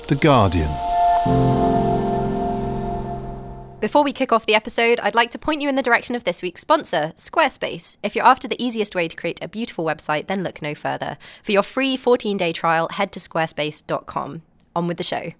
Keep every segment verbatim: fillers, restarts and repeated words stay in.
The Guardian. Before we kick off the episode, I'd like to point you in the direction of this week's sponsor, Squarespace. If you're after the easiest way to create a beautiful website, then look no further. For your free fourteen-day trial, head to squarespace dot com. On with the show.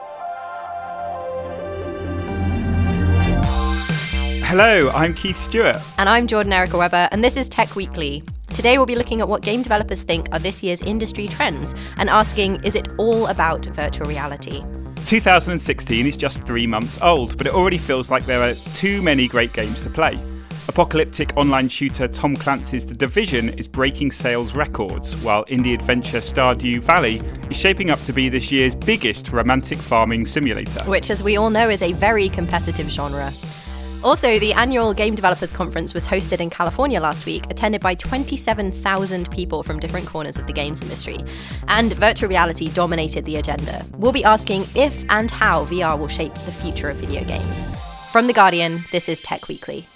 Hello, I'm Keith Stewart. And I'm Jordan Erica Webber, and this is Tech Weekly. Today we'll be looking at what game developers think are this year's industry trends and asking, is it all about virtual reality? two thousand sixteen is just three months old, but it already feels like there are too many great games to play. Apocalyptic online shooter Tom Clancy's The Division is breaking sales records, while indie adventure Stardew Valley is shaping up to be this year's biggest romantic farming simulator. Which, as we all know, is a very competitive genre. Also, the annual Game Developers Conference was hosted in California last week, attended by twenty-seven thousand people from different corners of the games industry. And virtual reality dominated the agenda. We'll be asking if and how V R will shape the future of video games. From The Guardian, this is Tech Weekly.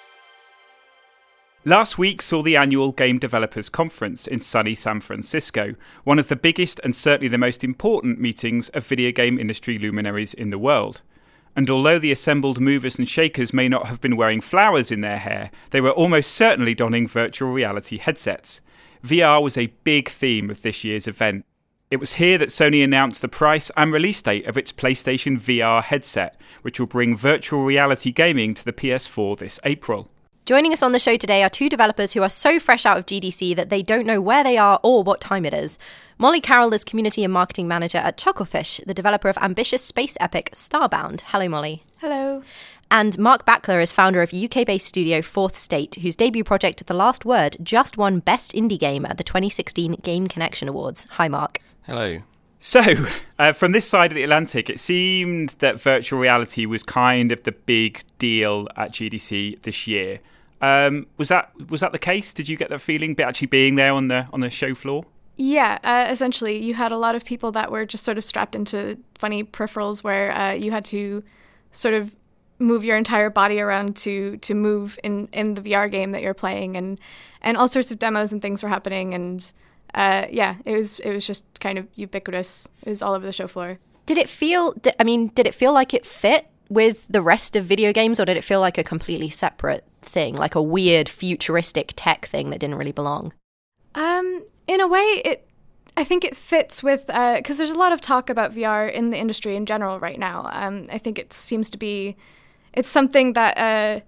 Last week saw the annual Game Developers Conference in sunny San Francisco, one of the biggest and certainly the most important meetings of video game industry luminaries in the world. And although the assembled movers and shakers may not have been wearing flowers in their hair, they were almost certainly donning virtual reality headsets. V R was a big theme of this year's event. It was here that Sony announced the price and release date of its PlayStation V R headset, which will bring virtual reality gaming to the P S four this April. Joining us on the show today are two developers who are so fresh out of G D C that they don't know where they are or what time it is. Molly Carroll is Community and Marketing Manager at Chucklefish, the developer of ambitious space epic Starbound. Hello, Molly. Hello. And Mark Backler is founder of U K-based studio Fourth State, whose debut project The Last Word just won Best Indie Game at the twenty sixteen Game Connection Awards. Hi, Mark. Hello. So, uh, from this side of the Atlantic, it seemed that virtual reality was kind of the big deal at G D C this year. Um, was that was that the case? Did you get that feeling, actually being there on the on the show floor? Yeah, uh, essentially, you had a lot of people that were just sort of strapped into funny peripherals where uh, you had to sort of move your entire body around to to move in, in the V R game that you're playing, and and all sorts of demos and things were happening, and uh, yeah, it was it was just kind of ubiquitous. It was all over the show floor. Did it feel? I mean, did it feel like it fit with the rest of video games, or did it feel like a completely separate thing, like a weird futuristic tech thing that didn't really belong? Um, in a way, it. I think it fits with because uh, there's a lot of talk about V R in the industry in general right now. Um, I think it seems to be, it's something that uh,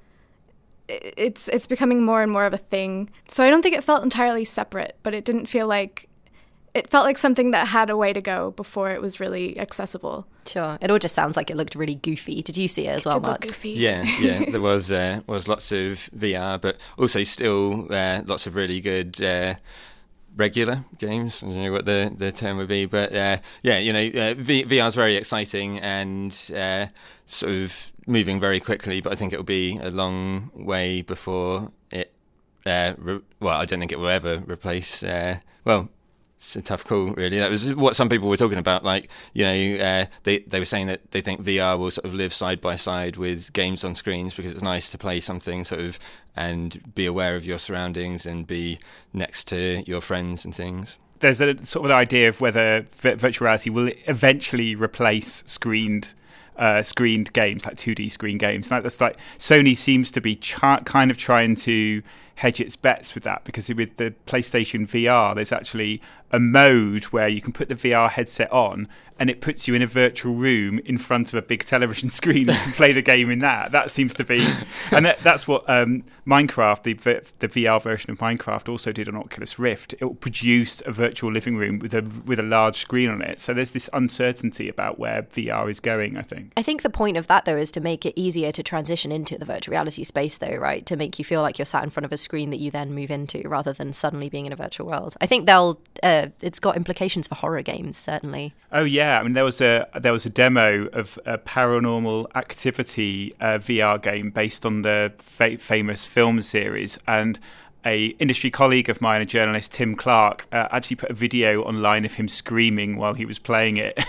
it's it's becoming more and more of a thing. So I don't think it felt entirely separate, but it didn't feel like. It felt like something that had a way to go before it was really accessible. Sure. It all just sounds like it looked really goofy. Did you see it as it well, did Mark? Look goofy. Yeah, yeah. There was uh, was lots of V R, but also still uh, lots of really good uh, regular games. I don't know what the, the term would be, but uh, yeah, you know, uh, v- VR is very exciting and uh, sort of moving very quickly. But I think it will be a long way before it. Uh, re- well, I don't think it will ever replace. Uh, well. It's a tough call, really. That was what some people were talking about. Like, you know, uh, they they were saying that they think V R will sort of live side by side with games on screens because it's nice to play something sort of and be aware of your surroundings and be next to your friends and things. There's a sort of an idea of whether v- virtual reality will eventually replace screened uh, screened games, like two D screen games. Like that's like Sony seems to be ch- kind of trying to hedge its bets with that, because with the PlayStation V R, there's actually a mode where you can put the V R headset on and it puts you in a virtual room in front of a big television screen and you can play the game in that. That seems to be, and that, that's what um, Minecraft, the the V R version of Minecraft, also did on Oculus Rift. It produced a virtual living room with a with a large screen on it. So there's this uncertainty about where V R is going, I think. I think the point of that, though, is to make it easier to transition into the virtual reality space, though, right? To make you feel like you're sat in front of a screen that you then move into, rather than suddenly being in a virtual world. I think they'll. Uh, it's got implications for horror games, certainly. Oh yeah, I mean there was a there was a demo of a Paranormal Activity uh, V R game based on the fa- famous film series, and a industry colleague of mine, a journalist, Tim Clark, uh, actually put a video online of him screaming while he was playing it.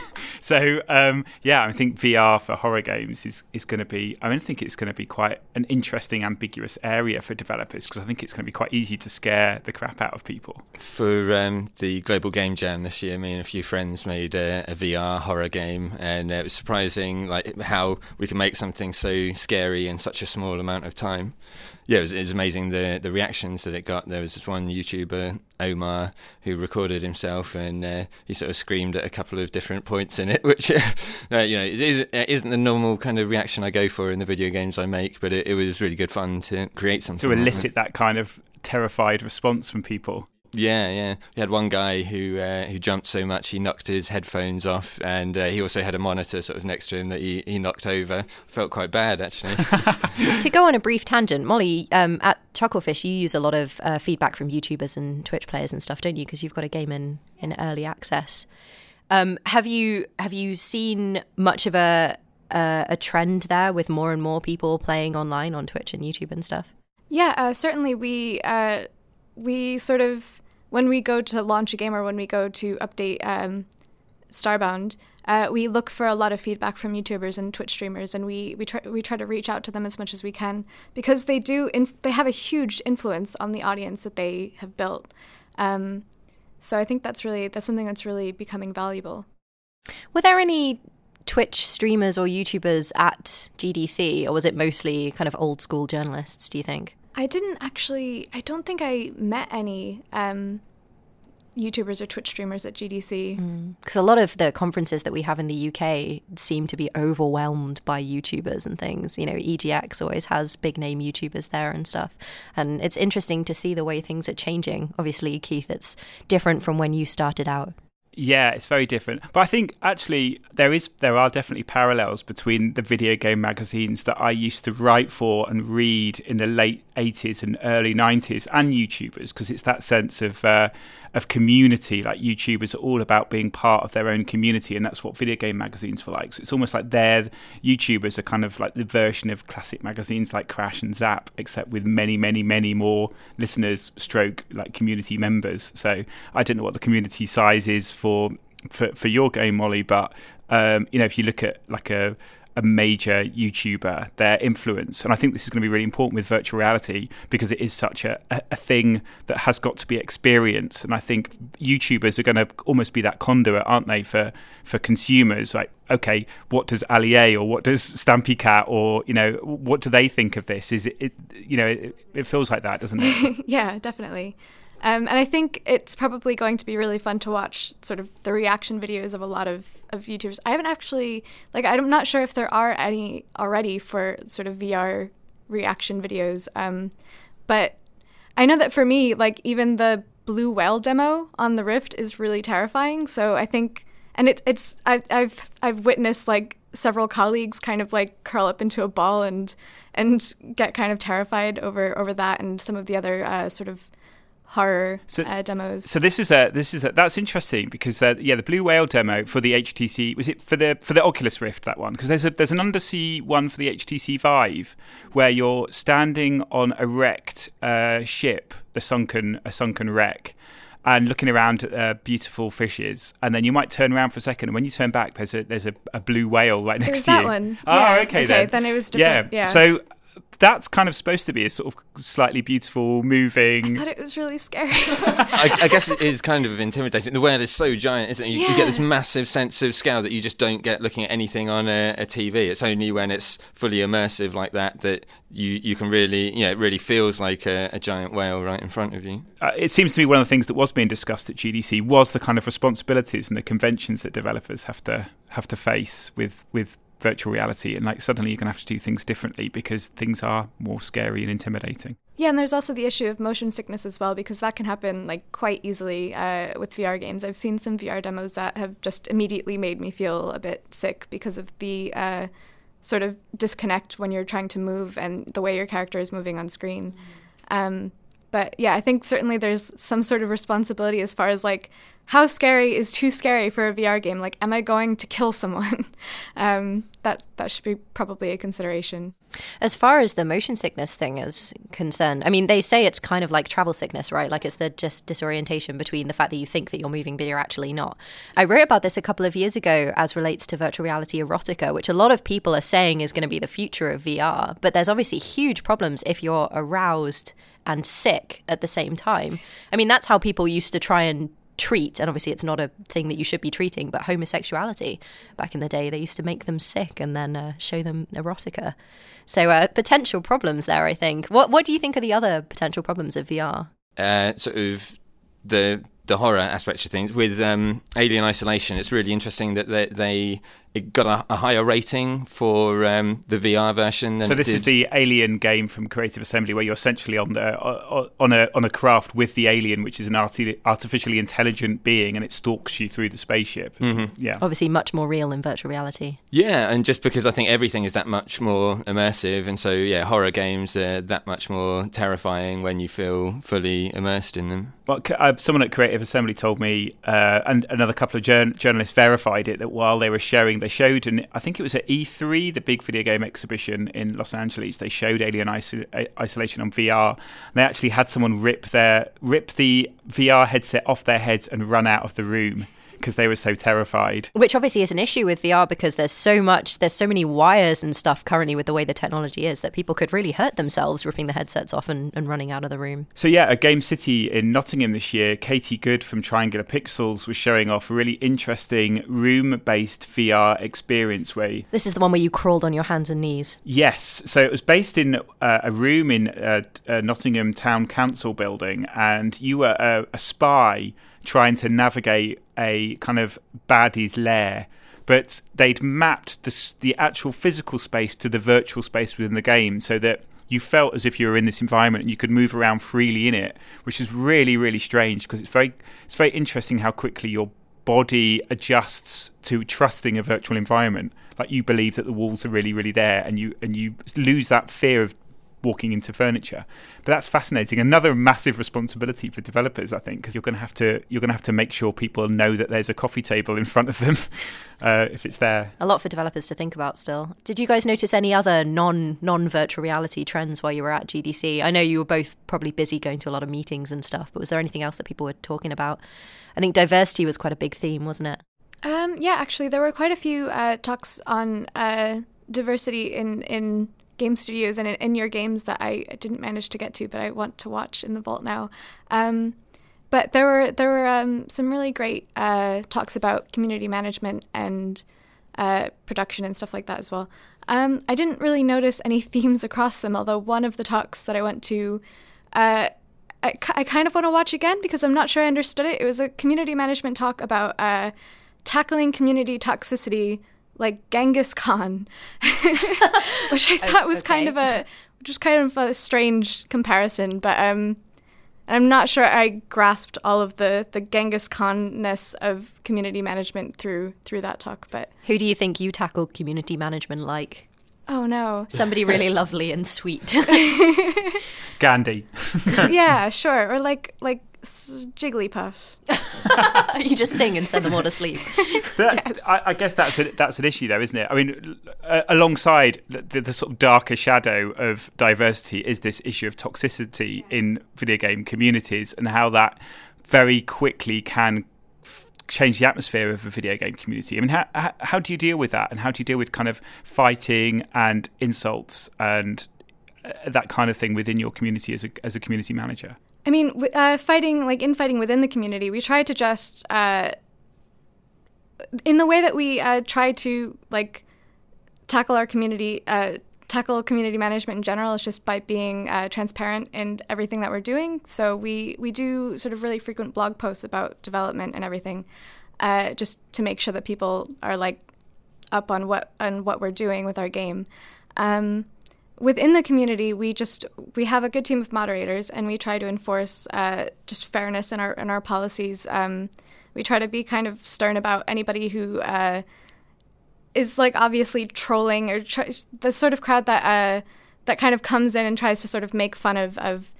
So um, yeah, I think V R for horror games is, is going to be, I mean, I think it's going to be quite an interesting, ambiguous area for developers, because I think it's going to be quite easy to scare the crap out of people. For um, the Global Game Jam this year, me and a few friends made a, a V R horror game, and it was surprising like how we can make something so scary in such a small amount of time. Yeah, it was, it was amazing the the reactions that it got. There was this one YouTuber, Omar, who recorded himself, and uh, he sort of screamed at a couple of different points in it, which uh, you know it isn't the normal kind of reaction I go for in the video games I make, but it, it was really good fun to create something. To elicit that kind of terrified response from people. Yeah, yeah. We had one guy who uh, who jumped so much he knocked his headphones off, and uh, he also had a monitor sort of next to him that he, he knocked over. Felt quite bad, actually. To go on a brief tangent, Molly, um, at Chucklefish, you use a lot of uh, feedback from YouTubers and Twitch players and stuff, don't you? Because you've got a game in, in early access. Um, have you have you seen much of a, a a trend there with more and more people playing online on Twitch and YouTube and stuff? Yeah, uh, certainly. We uh, we sort of, when we go to launch a game or when we go to update um, Starbound, uh, we look for a lot of feedback from YouTubers and Twitch streamers, and we we try we try to reach out to them as much as we can, because they do inf- they have a huge influence on the audience that they have built. Um, so I think that's really that's something that's really becoming valuable. Were there any Twitch streamers or YouTubers at G D C, or was it mostly kind of old school journalists, do you think? I didn't actually, I don't think I met any um, YouTubers or Twitch streamers at G D C. Because mm. a lot of the conferences that we have in the U K seem to be overwhelmed by YouTubers and things. You know, E G X always has big name YouTubers there and stuff. And it's interesting to see the way things are changing. Obviously, Keith, it's different from when you started out. Yeah, it's very different. But I think actually there is there are definitely parallels between the video game magazines that I used to write for and read in the late eighties and early nineties, and YouTubers, because it's that sense of uh, of community. Like, YouTubers are all about being part of their own community, and that's what video game magazines were like. So it's almost like their YouTubers are kind of like the version of classic magazines like Crash and Zap, except with many, many, many more listeners stroke like community members. So I don't know what the community size is for for, for your game, Molly, but um, you know, if you look at like a a major YouTuber, their influence, and I think this is going to be really important with virtual reality, because it is such a, a, a thing that has got to be experienced. And I think YouTubers are going to almost be that conduit, aren't they, for for consumers? Like, okay, what does Ali A or what does Stampy Cat, or, you know, what do they think of this? Is it, it you know, it, it feels like that, doesn't it? Yeah, definitely. Um, and I think it's probably going to be really fun to watch sort of the reaction videos of a lot of, of YouTubers. I haven't actually, like, I'm not sure if there are any already for sort of V R reaction videos. Um, but I know that for me, like, even the Blue Whale demo on the Rift is really terrifying. So I think, and it, it's, I, I've, I've witnessed, like, several colleagues kind of, like, curl up into a ball and, and get kind of terrified over, over that and some of the other uh, sort of horror so, uh, demos. So this is a this is a, that's interesting, because uh, yeah, the Blue Whale demo for the H T C, was it for the for the Oculus Rift, that one? Because there's a there's an undersea one for the H T C Vive where you're standing on a wrecked uh, ship, the sunken a sunken wreck, and looking around at uh, beautiful fishes, and then you might turn around for a second, and when you turn back, there's a there's a, a blue whale right next to you. That one. Oh, yeah. okay, okay then. then it was different. Yeah. yeah. So that's kind of supposed to be a sort of slightly beautiful, moving. I thought it was really scary. I, I guess it is kind of intimidating. The whale is so giant, isn't it? You, yeah. you get this massive sense of scale that you just don't get looking at anything on a, a T V. It's only when it's fully immersive like that that you, you can really, you know, it really feels like a, a giant whale right in front of you. Uh, it seems to me one of the things that was being discussed at G D C was the kind of responsibilities and the conventions that developers have to have to face with with. virtual reality, and like suddenly you're going to have to do things differently because things are more scary and intimidating. Yeah, and there's also the issue of motion sickness as well, because that can happen like quite easily uh, with V R games. I've seen some V R demos that have just immediately made me feel a bit sick because of the uh, sort of disconnect when you're trying to move and the way your character is moving on screen. Um, But yeah, I think certainly there's some sort of responsibility as far as like, how scary is too scary for a V R game? Like, am I going to kill someone? um, that that should be probably a consideration. As far as the motion sickness thing is concerned, I mean, they say it's kind of like travel sickness, right? Like it's the just disorientation between the fact that you think that you're moving, but you're actually not. I wrote about this a couple of years ago as relates to virtual reality erotica, which a lot of people are saying is going to be the future of V R. But there's obviously huge problems if you're aroused and sick at the same time. I mean, that's how people used to try and treat, and obviously it's not a thing that you should be treating, but homosexuality. Back in the day, they used to make them sick and then uh, show them erotica. So uh, potential problems there, I think. What What do you think are the other potential problems of V R? Uh, sort of the the horror aspects of things. With um, Alien Isolation, it's really interesting that they, they it got a, a higher rating for um, the V R version than so this it did. is the Alien game from Creative Assembly, where you're essentially on the on a on a craft with the alien, which is an arti- artificially intelligent being, and it stalks you through the spaceship. Mm-hmm. Yeah, obviously much more real in virtual reality. Yeah, and just because I think everything is that much more immersive, and so yeah, horror games are that much more terrifying when you feel fully immersed in them. Well, uh, someone at Creative Assembly told me, uh, and another couple of jour- journalists verified it, that while they were showing, they showed, and I think it was at E three, the big video game exhibition in Los Angeles, they showed Alien Iso- Isolation on V R. And they actually had someone rip their rip the V R headset off their heads and run out of the room because they were so terrified. Which obviously is an issue with V R because there's so much, there's so many wires and stuff currently with the way the technology is that people could really hurt themselves ripping the headsets off and, and running out of the room. So yeah, at Game City in Nottingham this year, Katie Good from Triangular Pixels was showing off a really interesting room-based V R experience where... You... This is the one where you crawled on your hands and knees. Yes. So it was based in uh, a room in uh, uh, Nottingham Town Council building, and you were a, a spy trying to navigate a kind of baddie's lair, but they'd mapped the, the actual physical space to the virtual space within the game so that you felt as if you were in this environment and you could move around freely in it, which is really, really strange because it's very, it's very interesting how quickly your body adjusts to trusting a virtual environment. Like you believe that the walls are really, really there, and you and you lose that fear of walking into furniture. But that's fascinating. Another massive responsibility for developers, I think, because you're going to have to you're going to have to make sure people know that there's a coffee table in front of them uh, if it's there. A lot for developers to think about still. Did you guys notice any other non non virtual reality trends while you were at G D C? I know you were both probably busy going to a lot of meetings and stuff, but was there anything else that people were talking about? I think diversity was quite a big theme, wasn't it? Um, yeah, actually, there were quite a few uh, talks on uh, diversity in in. game studios and in, in your games that I didn't manage to get to, but I want to watch in the vault now. Um, but there were there were um, some really great uh, talks about community management and uh, production and stuff like that as well. Um, I didn't really notice any themes across them, although one of the talks that I went to, uh, I, I kind of want to watch again because I'm not sure I understood it. It was a community management talk about uh, tackling community toxicity like Genghis Khan, which I thought was okay. kind of a, which was kind of a strange comparison, but um, I'm not sure I grasped all of the, the Genghis Khan-ness of community management through through that talk. But who do you think you tackled community management like? Oh no, somebody really lovely and sweet. Gandhi. Yeah, sure, or like like Jigglypuff. You just sing and send them all to sleep. That, yes. I, I guess that's a, that's an issue, though, isn't it? I mean, uh, alongside the, the sort of darker shadow of diversity is this issue of toxicity in video game communities and how that very quickly can f- change the atmosphere of a video game community. I mean, how, how how do you deal with that, and how do you deal with kind of fighting and insults and uh, that kind of thing within your community as a as a community manager? I mean, uh, fighting, like infighting within the community, we try to just, uh, in the way that we uh, try to like tackle our community, uh, tackle community management in general is just by being uh, transparent in everything that we're doing. So we, we do sort of really frequent blog posts about development and everything, uh, just to make sure that people are like up on what on what we're doing with our game. Um, Within the community, we just we have a good team of moderators, and we try to enforce uh, just fairness in our in our policies. Um, we try to be kind of stern about anybody who uh, is like obviously trolling or try, the sort of crowd that uh, that kind of comes in and tries to sort of make fun of of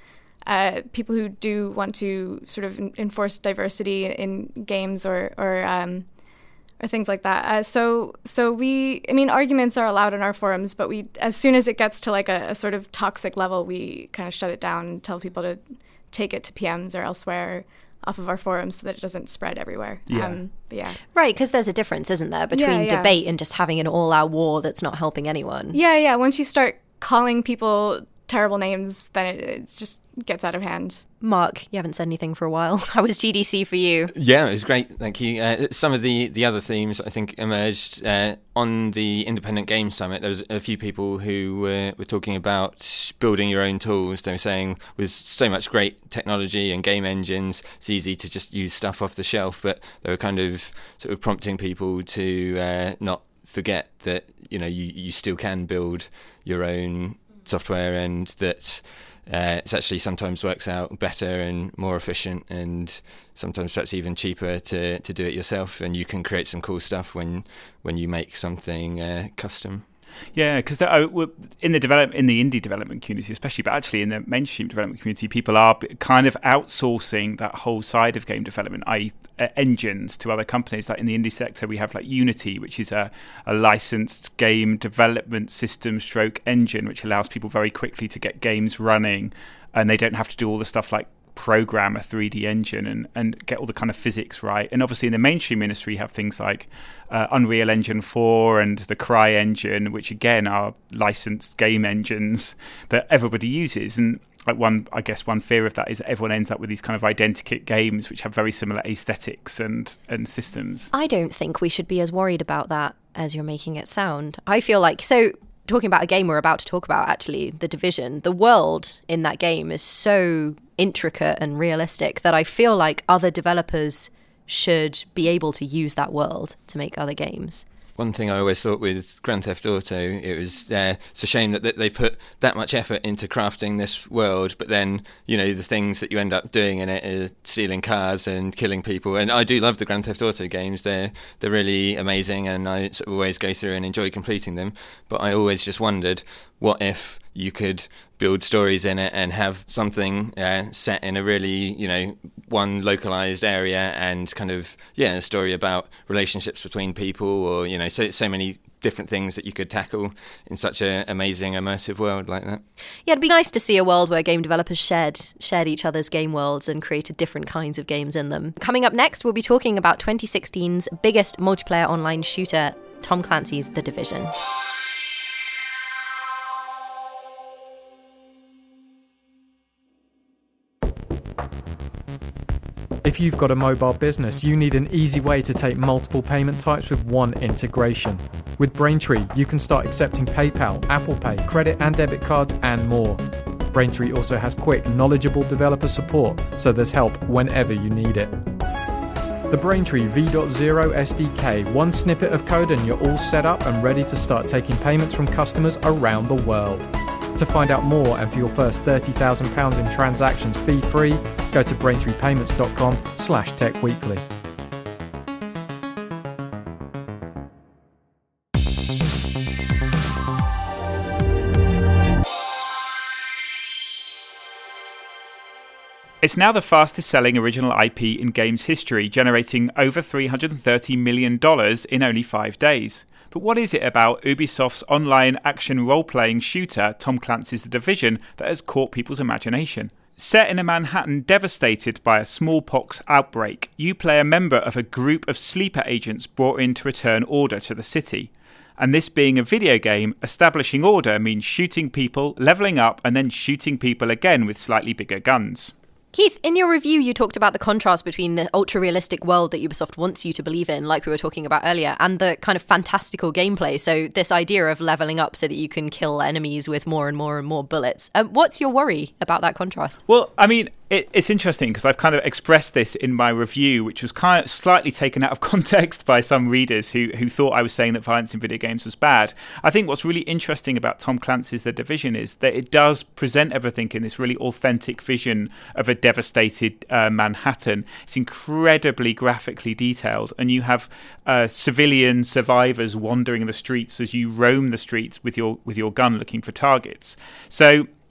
uh, people who do want to sort of enforce diversity in games or or um, or things like that. Uh, so so we, I mean, arguments are allowed in our forums, but we, as soon as it gets to like a, a sort of toxic level, we kind of shut it down and tell people to take it to P Ms or elsewhere off of our forums so that it doesn't spread everywhere. Yeah. Um, but yeah. Right, because there's a difference, isn't there, between Yeah, yeah. debate and just having an all-out war that's not helping anyone. Yeah, yeah. Once you start calling people terrible names, then it, it just gets out of hand. Mark, you haven't said anything for a while. How was G D C for you? Yeah, it was great, thank you. Uh, some of the, the other themes, I think, emerged uh, on the Independent Games Summit. There was a few people who were, were talking about building your own tools. They were saying with so much great technology and game engines, it's easy to just use stuff off the shelf, but they were kind of sort of prompting people to uh, not forget that, you know, you, you still can build your own software, and that uh, it actually sometimes works out better and more efficient, and sometimes perhaps even cheaper to, to do it yourself. And you can create some cool stuff when when you make something uh, custom. Yeah, because in the develop in the indie development community, especially, but actually in the mainstream development community, people are kind of outsourcing that whole side of game development, that is, uh, engines, to other companies. Like in the indie sector, we have like Unity, which is a, a licensed game development system stroke engine, which allows people very quickly to get games running, and they don't have to do all the stuff like program a three D engine and, and get all the kind of physics right. And obviously in the mainstream industry you have things like uh, Unreal Engine four and the Cry engine, which again are licensed game engines that everybody uses. And like one, I guess one fear of that is that everyone ends up with these kind of identikit games which have very similar aesthetics and, and systems. I don't think we should be as worried about that as you're making it sound. I feel like, so talking about a game we're about to talk about, actually, The Division, the world in that game is so intricate and realistic that I feel like other developers should be able to use that world to make other games. One thing I always thought with Grand Theft Auto, it was uh, it's a shame that, that they've put that much effort into crafting this world, but then, you know, the things that you end up doing in it is stealing cars and killing people. And I do love the Grand Theft Auto games. They're, they're really amazing, and I sort of always go through and enjoy completing them. But I always just wondered, what if you could build stories in it and have something uh, set in a really, you know, one localized area, and kind of, yeah, a story about relationships between people, or, you know, so so many different things that you could tackle in such an amazing, immersive world like that. Yeah, it'd be nice to see a world where game developers shared shared each other's game worlds and created different kinds of games in them. Coming up next, we'll be talking about twenty sixteen's biggest multiplayer online shooter, Tom Clancy's The Division. If you've got a mobile business, you need an easy way to take multiple payment types with one integration. With Braintree, you can start accepting PayPal, Apple Pay, credit and debit cards, and more. Braintree also has quick, knowledgeable developer support, so there's help whenever you need it. The Braintree V zero S D K, one snippet of code and you're all set up and ready to start taking payments from customers around the world. To find out more and for your first thirty thousand pounds in transactions fee-free, go to braintreepayments.com slash techweekly. It's now the fastest selling original I P in games history, generating over three hundred thirty million dollars in only five days. But what is it about Ubisoft's online action role-playing shooter, Tom Clancy's The Division, that has caught people's imagination? Set in a Manhattan devastated by a smallpox outbreak, you play a member of a group of sleeper agents brought in to return order to the city. And this being a video game, establishing order means shooting people, levelling up, and then shooting people again with slightly bigger guns. Keith, in your review, you talked about the contrast between the ultra-realistic world that Ubisoft wants you to believe in, like we were talking about earlier, and the kind of fantastical gameplay. So this idea of leveling up so that you can kill enemies with more and more and more bullets. Um, what's your worry about that contrast? Well, I mean, it, it's interesting because I've kind of expressed this in my review, which was kind of slightly taken out of context by some readers who, who thought I was saying that violence in video games was bad. I think what's really interesting about Tom Clancy's The Division is that it does present everything in this really authentic vision of a devastated uh, Manhattan. It's incredibly graphically detailed, and you have uh, civilian survivors wandering the streets as you roam the streets with your with your gun looking for targets. So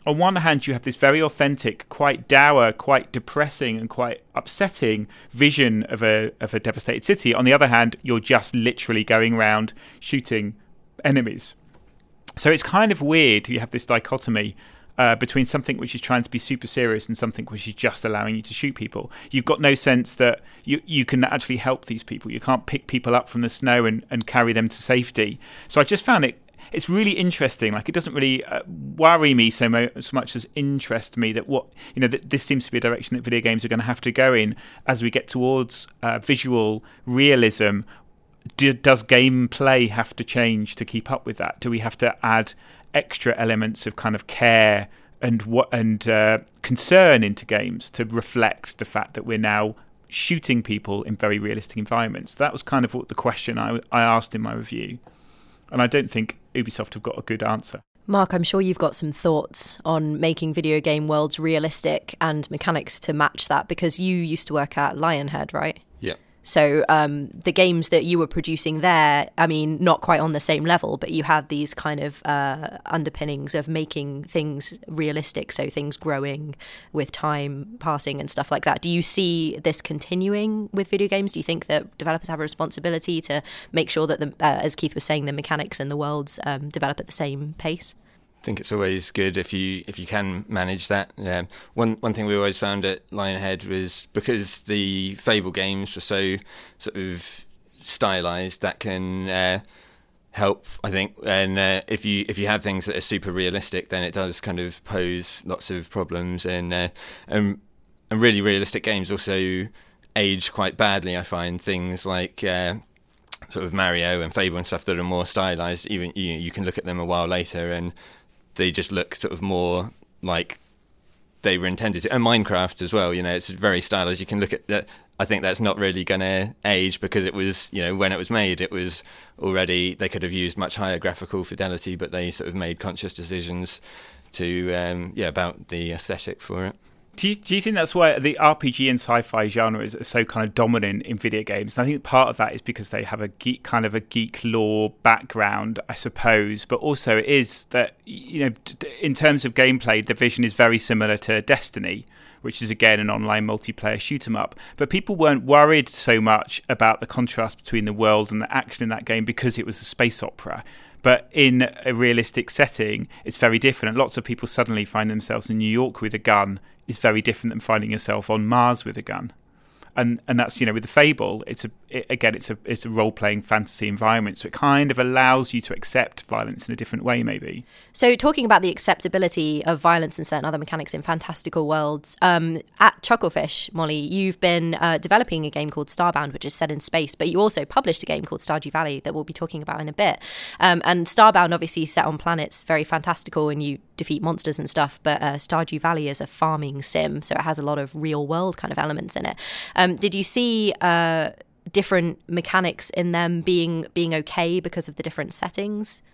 on one hand, you have this very authentic, quite dour, quite depressing and quite upsetting vision of a of a devastated city. On the other hand, you're just literally going around shooting enemies. So it's kind of weird. You have this dichotomy uh, between something which is trying to be super serious and something which is just allowing you to shoot people. You've got no sense that you, you can actually help these people. You can't pick people up from the snow and, and carry them to safety. So I just found it It's really interesting. Like, it doesn't really uh, worry me so, mo- so much as interest me that what you know that this seems to be a direction that video games are going to have to go in as we get towards uh, visual realism. Do, does gameplay have to change to keep up with that? Do we have to add extra elements of kind of care and what and uh, concern into games to reflect the fact that we're now shooting people in very realistic environments? That was kind of what the question I, I asked in my review. And I don't think Ubisoft have got a good answer. Mark, I'm sure you've got some thoughts on making video game worlds realistic and mechanics to match that, because you used to work at Lionhead, right? Yeah. So um, the games that you were producing there, I mean, not quite on the same level, but you had these kind of uh, underpinnings of making things realistic, so things growing with time passing and stuff like that. Do you see this continuing with video games? Do you think that developers have a responsibility to make sure that, the, uh, as Keith was saying, the mechanics and the worlds um, develop at the same pace? I think it's always good if you if you can manage that. Yeah. One one thing we always found at Lionhead was, because the Fable games were so sort of stylized, that can uh, help, I think. And uh, if you if you have things that are super realistic, then it does kind of pose lots of problems. And uh, and, and really realistic games also age quite badly, I find. Things like Uh, sort of Mario and Fable and stuff that are more stylized, even you, you can look at them a while later and they just look sort of more like they were intended to. And Minecraft as well, you know, it's very stylized. You can look at that. I think that's not really going to age, because it was, you know, when it was made, it was already, they could have used much higher graphical fidelity, but they sort of made conscious decisions to, um, yeah, about the aesthetic for it. Do you, do you think that's why the R P G and sci-fi genre is so kind of dominant in video games? And I think part of that is because they have a geek kind of a geek lore background, I suppose, but also it is that, you know, in terms of gameplay, the vision is very similar to Destiny, which is again an online multiplayer shoot 'em up. But people weren't worried so much about the contrast between the world and the action in that game because it was a space opera. But in a realistic setting, it's very different. And lots of people suddenly find themselves in New York with a gun. Is very different than finding yourself on Mars with a gun. And and that's, you know, with the Fable, it's a it, again it's a it's a role playing fantasy environment, so it kind of allows you to accept violence in a different way, maybe. So, talking about the acceptability of violence and certain other mechanics in fantastical worlds, um, at Chucklefish, Molly, you've been uh, developing a game called Starbound, which is set in space, but you also published a game called Stardew Valley that we'll be talking about in a bit. Um, and Starbound, obviously set on planets, very fantastical, and you defeat monsters and stuff. But uh, Stardew Valley is a farming sim, so it has a lot of real world kind of elements in it. Um, did you see uh, different mechanics in them being being okay because of the different settings?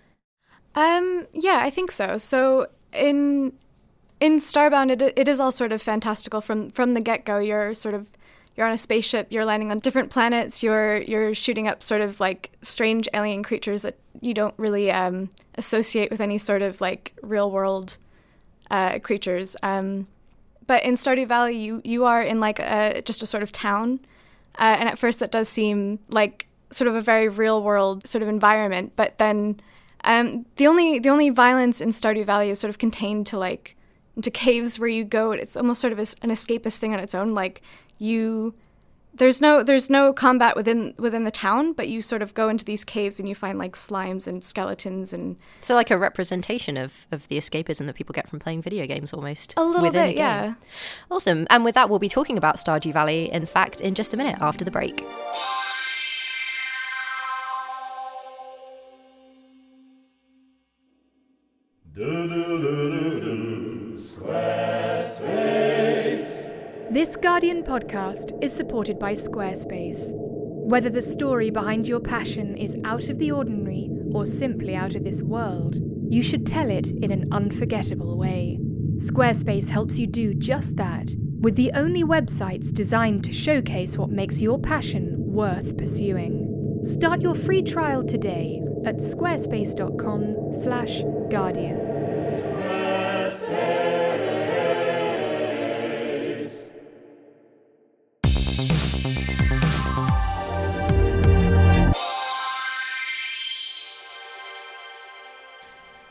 Um, yeah, I think so. So in in Starbound, it it is all sort of fantastical from from the get go. You're sort of you're on a spaceship. You're landing on different planets. You're you're shooting up sort of like strange alien creatures that you don't really um, associate with any sort of like real world uh, creatures. Um, But in Stardew Valley, you, you are in like a, just a sort of town. Uh, and at first that does seem like sort of a very real world sort of environment. But then um, the only the only violence in Stardew Valley is sort of contained to like into caves where you go. It's almost sort of an escapist thing on its own. Like you, there's no there's no combat within within the town, but you sort of go into these caves and you find like slimes and skeletons and so like a representation of of the escapism that people get from playing video games, almost a little within bit, a game. Yeah. Awesome. And with that, we'll be talking about Stardew Valley, in fact, in just a minute after the break. This Guardian podcast is supported by Squarespace. Whether the story behind your passion is out of the ordinary or simply out of this world, you should tell it in an unforgettable way. Squarespace helps you do just that, with the only websites designed to showcase what makes your passion worth pursuing. Start your free trial today at squarespace dot com slash guardian. Squarespace.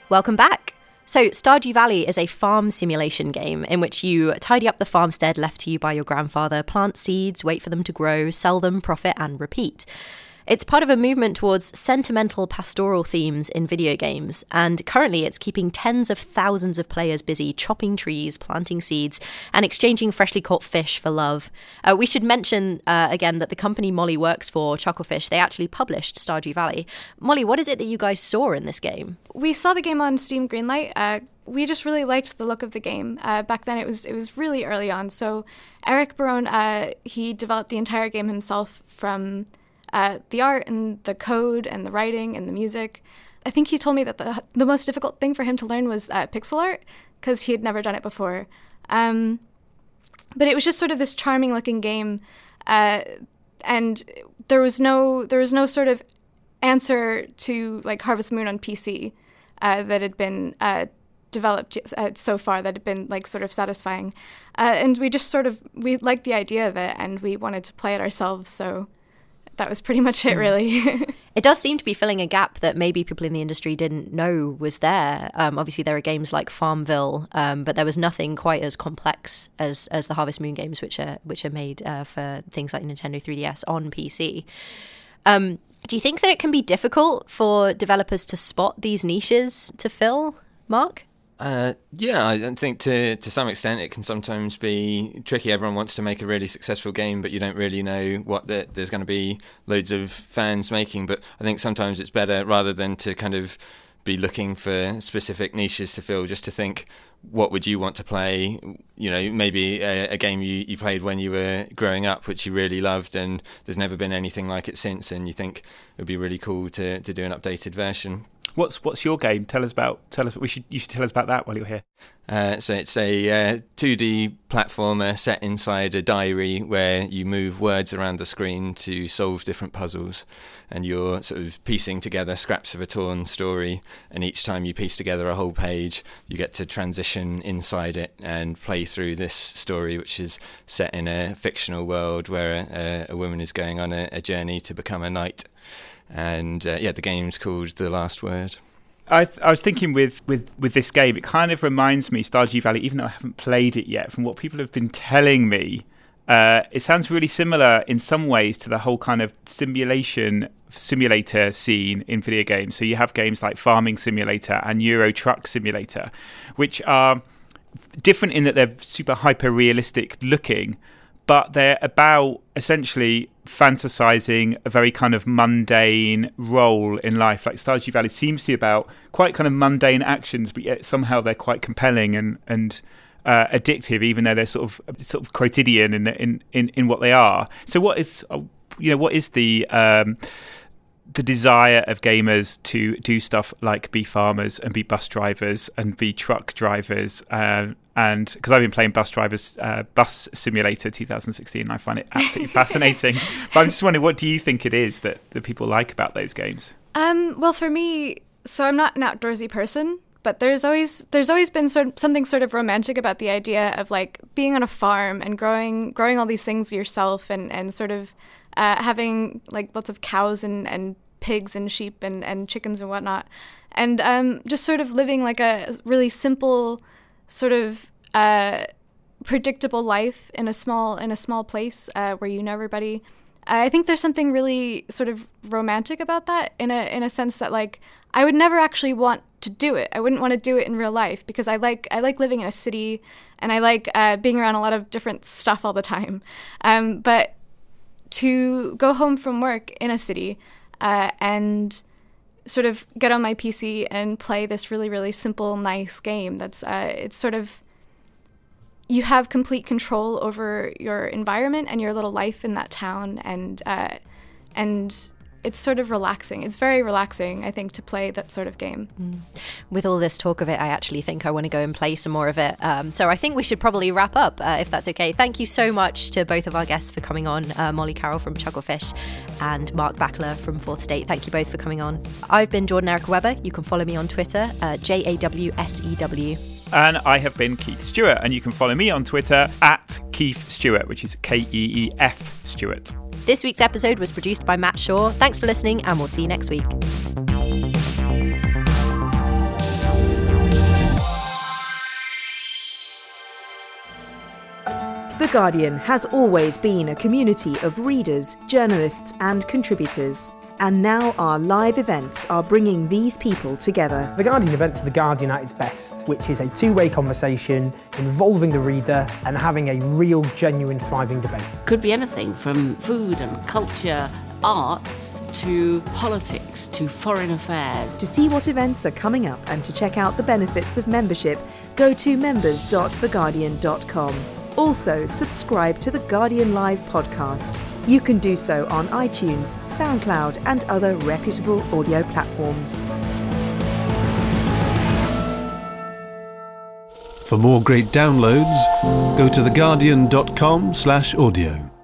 Welcome back. So, Stardew Valley is a farm simulation game in which you tidy up the farmstead left to you by your grandfather, plant seeds, wait for them to grow, sell them, profit, and repeat. It's part of a movement towards sentimental pastoral themes in video games, and currently it's keeping tens of thousands of players busy chopping trees, planting seeds, and exchanging freshly caught fish for love. Uh, we should mention, uh, again, that the company Molly works for, Chucklefish, they actually published Stardew Valley. Molly, what is it that you guys saw in this game? We saw the game on Steam Greenlight. Uh, we just really liked the look of the game. Uh, back then, it was it was really early on. So Eric Barone, uh, he developed the entire game himself from Uh, the art and the code and the writing and the music. I think he told me that the the most difficult thing for him to learn was uh, pixel art, because he had never done it before. Um, but it was just sort of this charming looking game, uh, and there was no there was no sort of answer to like Harvest Moon on P C uh, that had been uh, developed uh, so far that had been like sort of satisfying. Uh, and we just sort of we liked the idea of it, and we wanted to play it ourselves. So that was pretty much it, really. It does seem to be filling a gap that maybe people in the industry didn't know was there. Um, obviously, there are games like Farmville, um, but there was nothing quite as complex as as the Harvest Moon games, which are which are made uh, for things like Nintendo three D S on P C. Um, do you think that it can be difficult for developers to spot these niches to fill, Mark? Uh, yeah, I think to to some extent it can sometimes be tricky. Everyone wants to make a really successful game, but you don't really know what the, there's going to be loads of fans making. But I think sometimes it's better, rather than to kind of be looking for specific niches to fill, just to think, what would you want to play? You know, maybe a, a game you, you played when you were growing up, which you really loved, and there's never been anything like it since, and you think it would be really cool to, to do an updated version. What's what's your game? Tell us about. Tell us. We should. You should tell us about that while you're here. Uh, so it's a uh, two D platformer set inside a diary where you move words around the screen to solve different puzzles, and you're sort of piecing together scraps of a torn story. And each time you piece together a whole page, you get to transition inside it and play through this story, which is set in a fictional world where a, a woman is going on a, a journey to become a knight. And uh, yeah, the game's called The Last Word. I th- I was thinking with, with, with this game, it kind of reminds me, Stardew Valley, even though I haven't played it yet, from what people have been telling me, uh, it sounds really similar in some ways to the whole kind of simulation simulator scene in video games. So you have games like Farming Simulator and Euro Truck Simulator, which are different in that they're super hyper-realistic looking, but they're about essentially fantasizing a very kind of mundane role in life. Like Stardew Valley seems to be about quite kind of mundane actions, but yet somehow they're quite compelling and and uh, addictive, even though they're sort of sort of quotidian in in in, in what they are. So, what is you know what is the um, the desire of gamers to do stuff like be farmers and be bus drivers and be truck drivers? Uh, And because I've been playing Bus Drivers, uh, Bus Simulator twenty sixteen, and I find it absolutely fascinating. But I'm just wondering, what do you think it is that, that people like about those games? Um, well, for me, so I'm not an outdoorsy person, but there's always there's always been sort of something sort of romantic about the idea of like being on a farm and growing growing all these things yourself, and and sort of uh, having like lots of cows and, and pigs and sheep and, and chickens and whatnot, and um, just sort of living like a really simple, sort of uh, predictable life in a small in a small place uh, where you know everybody. I think there's something really sort of romantic about that in a in a sense that like I would never actually want to do it. I wouldn't want to do it in real life because I like I like living in a city and I like uh, being around a lot of different stuff all the time. Um, but to go home from work in a city uh, and sort of get on my P C and play this really, really simple, nice game that's, uh, it's sort of, you have complete control over your environment and your little life in that town, and uh, and it's sort of relaxing. It's very relaxing, I think, to play that sort of game. Mm. With all this talk of it, I actually think I want to go and play some more of it. Um, so I think we should probably wrap up, uh, if that's okay. Thank you so much to both of our guests for coming on, uh, Molly Carroll from Chucklefish and Mark Backler from Fourth State. Thank you both for coming on. I've been Jordan Erica Webber. You can follow me on Twitter, uh, J A W S E W. And I have been Keith Stewart, and you can follow me on Twitter at Keith Stewart, which is K E E F Stewart. This week's episode was produced by Matt Shaw. Thanks for listening, and we'll see you next week. The Guardian has always been a community of readers, journalists and contributors. And now our live events are bringing these people together. The Guardian events are The Guardian at its best, which is a two-way conversation involving the reader and having a real, genuine, thriving debate. Could be anything from food and culture, arts, to politics, to foreign affairs. To see what events are coming up and to check out the benefits of membership, go to members dot the guardian dot com. Also, subscribe to the Guardian Live podcast. You can do so on iTunes, SoundCloud, and other reputable audio platforms. For more great downloads, go to the guardian dot com slash audio.